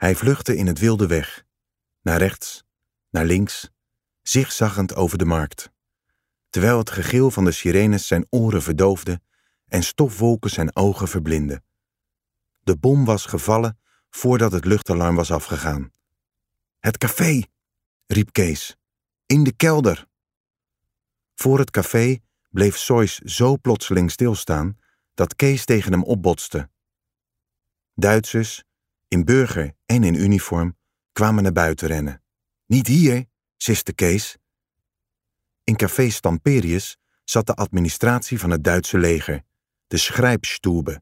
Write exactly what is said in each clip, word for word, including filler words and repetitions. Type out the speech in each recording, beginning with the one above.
Hij vluchtte in het wilde weg, naar rechts, naar links, zigzaggend over de markt, terwijl het gegil van de sirenes zijn oren verdoofde en stofwolken zijn ogen verblindden. De bom was gevallen voordat het luchtalarm was afgegaan. Het café, riep Kees. In de kelder. Voor het café bleef Soys zo plotseling stilstaan dat Kees tegen hem opbotste. Duitsers, in burger en in uniform, kwamen naar buiten rennen. Niet hier, siste Kees. In café Stamperius zat de administratie van het Duitse leger, de Schrijpstube.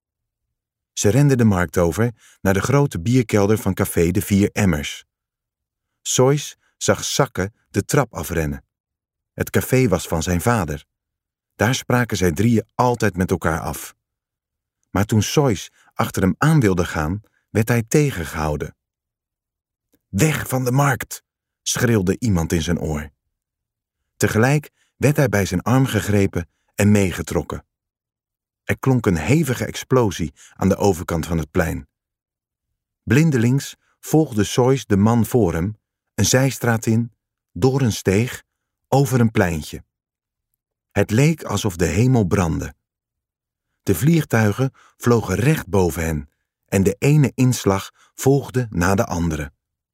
Ze renden de markt over naar de grote bierkelder van café De Vier Emmers. Soys zag Sakke de trap afrennen. Het café was van zijn vader. Daar spraken zij drieën altijd met elkaar af. Maar toen Soys achter hem aan wilde gaan, werd hij tegengehouden. Weg van de markt, schreeuwde iemand in zijn oor. Tegelijk werd hij bij zijn arm gegrepen en meegetrokken. Er klonk een hevige explosie aan de overkant van het plein. Blindelings volgde Soys de man voor hem, een zijstraat in, door een steeg, over een pleintje. Het leek alsof de hemel brandde. De vliegtuigen vlogen recht boven hen en de ene inslag volgde na de andere.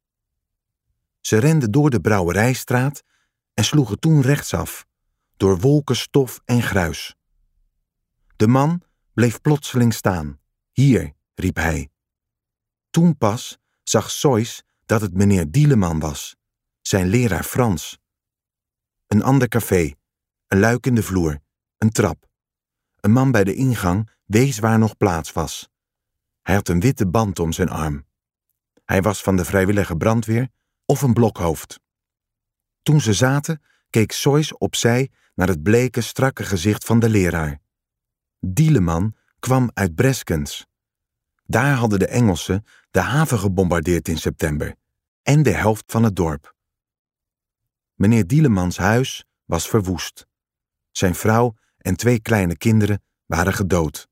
Ze renden door de Brouwerijstraat en sloegen toen rechtsaf, door wolken stof en gruis. De man bleef plotseling staan. Hier, riep hij. Toen pas zag Soys dat het meneer Dieleman was, zijn leraar Frans. Een ander café, een luik in de vloer, een trap. Een man bij de ingang wees waar nog plaats was. Hij had een witte band om zijn arm. Hij was van de vrijwillige brandweer of een blokhoofd. Toen ze zaten, keek Soys opzij naar het bleke, strakke gezicht van de leraar. Dieleman kwam uit Breskens. Daar hadden de Engelsen de haven gebombardeerd in september en de helft van het dorp. Meneer Dielemans huis was verwoest. Zijn vrouw en twee kleine kinderen waren gedood.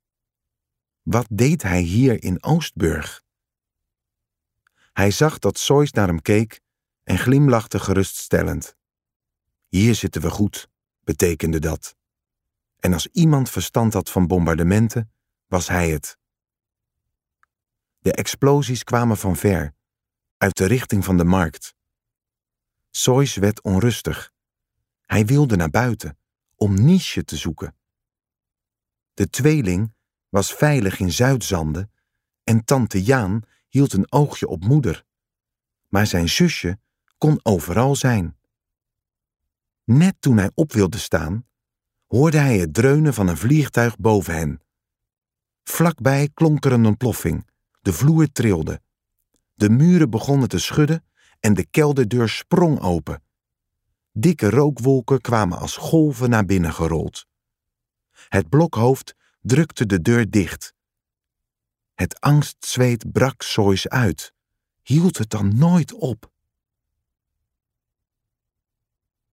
Wat deed hij hier in Oostburg? Hij zag dat Soys naar hem keek en glimlachte geruststellend. Hier zitten we goed, betekende dat. En als iemand verstand had van bombardementen, was hij het. De explosies kwamen van ver, uit de richting van de markt. Soys werd onrustig. Hij wilde naar buiten, om Niesje te zoeken. De tweeling was veilig in Zuidzande en tante Jaan hield een oogje op moeder. Maar zijn zusje kon overal zijn. Net toen hij op wilde staan, hoorde hij het dreunen van een vliegtuig boven hen. Vlakbij klonk er een ontploffing. De vloer trilde. De muren begonnen te schudden en de kelderdeur sprong open. Dikke rookwolken kwamen als golven naar binnen gerold. Het blokhoofd drukte de deur dicht. Het angstzweet brak Soys uit. Hield het dan nooit op?